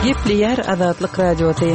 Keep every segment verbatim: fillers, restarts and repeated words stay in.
Gepli yer Azatlyk radiosu.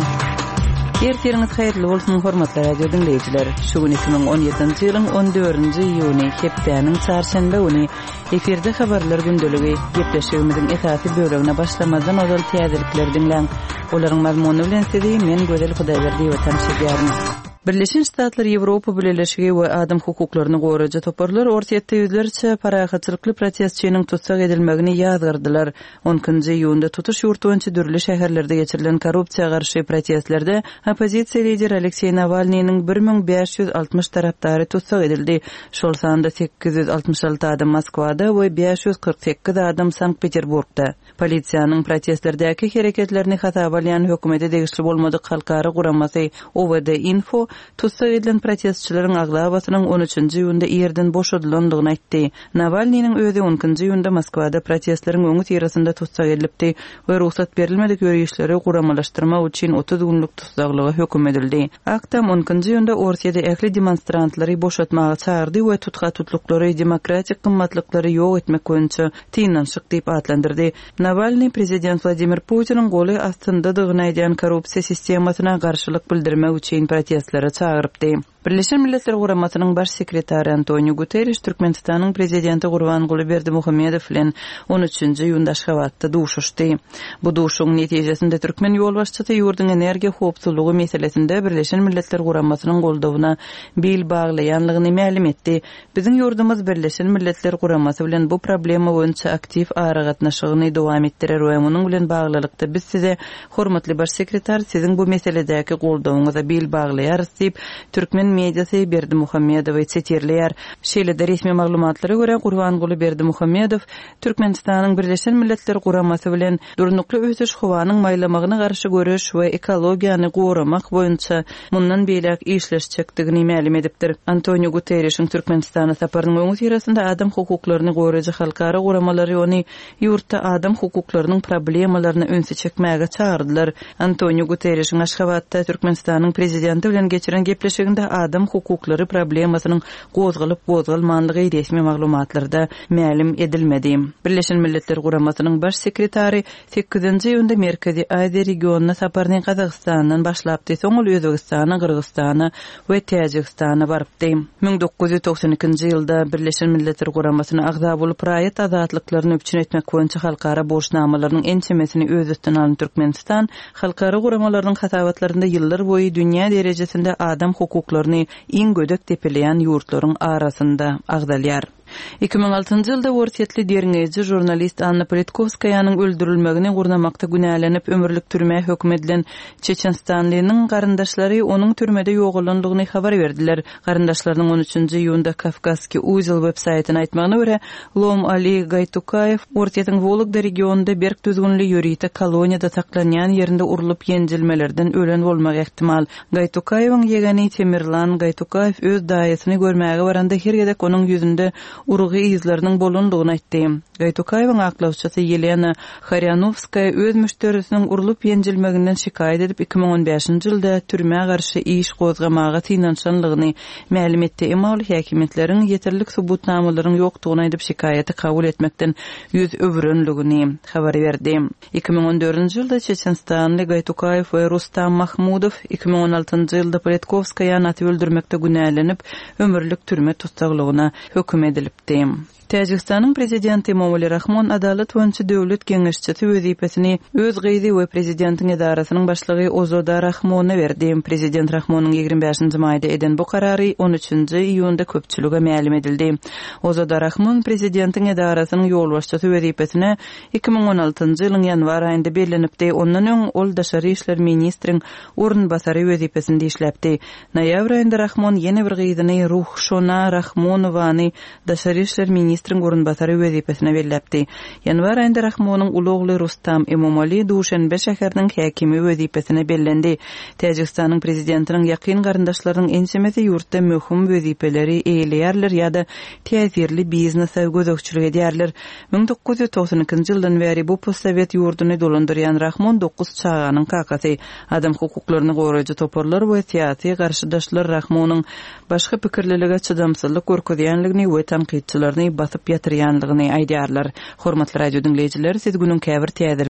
Ertiriniz hayırlı bolsun hormatly radio dinleyijiler. Şu gün iki bin on ýedinji ýylyň on dördünji iýuny hepdeniň çarşamba güni efirde habarlar gündöligi gepleşigimiziň esasy bölegine başlamazdan ozal täzelikler dinleň. Olaryň mazmuny bilen sizi men Gözel Hudaýberdi we tanışýarmyz. Birleşen Ştatlar Ýewropa Birleşigi we adam hukuklaryny goraja toparlar ortaýatda ýüzlerçe parahatçylykly protestçiniň tutsak edilmegini ýazgyrdylar. onuncu iýunda tutuş ýurtynça dürli şäherlerde geçirilen korrupsiýa garşy protestlerde opozisiýa lideri Aleksey Navalnyň bir ming beş ýüz altymyş tarapdary tutsak edildi. Şol sanda sekiz ýüz altymyş alty adam Moskwada we beş ýüz kırk sekiz adam Sankt-Peterburgda. Polisiýanyň protestlerdäki hereketlerini hatabalyan hökümete degişli bolmadyk halkara guramasy O V D Info tutsak edilen protestçilerin aglabasynyň on üçünji iýunda ýerden boşadylandygyny aýtdy. Navalnyň özi onuncu iýunda Moskwada protestleriň öňü tirasynda tutsak edilipdi we ruhsat berilmedik ýörüşleri guramalaşdyrmak üçin otuz günlük tutsaklygy hökm edildi. Aktam onuncu iýunda Orsiýada ähli demonstrantlary boşatmaga çağırdy we tutga tutluklary demokratik gymmatlyklary ýok etmek boýunça tynanşyk diýip atlandyrdy. Navalny prezident Vladimir Putiniň goly astynda dygyny aýdan korrupsiýa sistemasyna garşylyk bildirmek üçin protestlere çağırıpdy. Birleşen Milletler Guramasynyň baş sekretary Antonio Guterres Türkmenistanyň prezidenti Gurbanguly Berdimuhammedow bilen on üçünji iýunda Aşgabatda duşuşdy. Bu duşuň netijesinde türkmen ýolbaşçysy ýurdun energiýa howpsuzlygy meselesinde Birleşen Milletler Guramasynyň goldawyna bil baglaýanlygyny ma'lum etdi. Biziň ýurdumyz Birleşen Milletler Guramasy bilen bu problema boýunça aktiv ara gatnaşygyny dowam etdirer we munyň bilen baglylykda biz size hormatly baş sekretar siziň bu meseledäki goldawyňyza bil baglaýarys diýip türkmen mediasy Berdimuhammedow çetirleýär. Şeýle-de resmi maglumatlara görä Gurbanguly Berdimuhammedow Türkmenistanyň Birleşen Milletler Guramasy bilen durnukly ösüş howanyň maýlamagyna garşy görüş we ekologiýany goramak boýunça mundan beýlek işleşjekdigini ma'lum edipdir. Antonio Guterresiň Türkmenistana saparynyň öňü tirasynda adam hukuklaryny goraja halkara goramalary ony ýurtda adam hukuklarynyň problemalaryny öňe çekmäge çağırdylar. Antonio Guterresiň Aşgabatda Türkmenistanyň prezidenti bilen geçiren gepleşiginde adam hukuklary problemasynyň gozgalyp gozgalmanlygy resmi maglumatlarda ma'lum edilmedi. Birleşen Milletler Guramasynyň baş sekretary sekizinji iýunda Merkezi Aziýa regionuna saparyny Kazakstandan başlapdy. Soňul Özbegistana, Kyrgyzstana we Täjikistana barypdy. ming dokuz ýüz toksan ikinji ýylda Birleşen Milletler Guramasyna agza bolup raýat azatlyklaryny öpçün etmek boýunça halkara borçnamalarynyň ençemesini öz üstüne alan Türkmenistan halkara guramalarynyň hasawatlarynda ýyllar boýy dünýä derejesinde adam hukuklaryny iň gödek tepeleýän ýurtlaryň arasynda agdalýar. iki bin altıncı ýylda Orsiýetli derňeji jurnalist Anna Politkovskaýanyň öldürilmegini gurnamakda günälenip ömürlük türme hökm edilen Çeçenstanlynyň garyndaşlary onuň türmede ýogulandygyny habar berdiler. Garyndaşlarynyň on üçünji iýunda Kafkazki Uzel web saýtyna aýtmagyna görä, Lom Ali Gaytukayew Orsiýetiň Vologda regionunda berk düzgünli ýörite koloniýada saklanýan ýerinde urulyp ýenjilmelerden ölen bolmak ähtimal. Gaytukayewiň ýegeni Temirlan Gaytukayew öz daýasyny görmäge baranda her gedek onuň ýüzünde urgy izleriniň bolundygyny aýtdy. Gaytukayewiň aklawçysy Yelena Kharyanovskaya öz müşterisiniň urulyp ýenjilmeginden şikaýet edip iki bin on beşinji ýylda türmäge garşy iş gozgamaga tynanşanlygyny ma'lum etdi. Emma ol häkimetleriň ýeterlik subutnamalaryň ýokdugyny aýdyp şikaýaty kabul etmekden ýüz öwrenligini habar berdi. iki bin on dördünji ýylda Çeçenstanly Gaytukayew we Rustam Mahmudow iki bin on altynjy ýylda Politkovskaýany aty öldürmekde günälenip ömürlük türme tutsaklygyna hökm edilipdi. Täjikistanyň prezidenti Emomali Rahmon adalet boýunça döwlet geňeşçisi wezipesini öz gyzy we prezidentiň edarasynyň başlygy Ozoda Rahmona berdi. Prezident Rahmonyň ýigirme beşinji maýda eden bu karary on üçünji iýunda köpçülige ma'lum edildi. Ozoda Rahmon prezidentiň edarasynyň ýolbaşçysy wezipesine iki bin on altynjy ýylyň ýanwar aýynda bellenipdi. Ondan öň ol daşary işler ministriň ornbasary wezipesinde işläpdi. Noýabr aýynda Rahmon ýene bir gyzyny Ruhshona Rahmonowany daşary işler ministriň ornbasary wezipesine belläpdi. Ýanwar aýynda Rahmonyň ulugly Rustam Emomali Duşanbe şäheriniň häkimi wezipesine bellendi. Täjikistanyň prezidentiniň ýakyn garyndaşlarynyň ençemesi ýurtda möhüm wezipeleri eýleýärler ýa-da täsirli biznesa gözükçülük edýärler. ming dokuz ýüz toksan ikinji ýyldan beri bu postsovet ýurduny dolandyrýan Rahmon dokuz çağanyň kakasy. Adam hukuklaryny goraja toparlar we syýasy garşydaşlar Rahmonyň başga pikirliligi çydamsızlyk görkezýänligini we tanqidçilerini basyp ýatyrýanlygyny aýdýarlar. Hormatly radio dinleýijiler, siz günüň käbir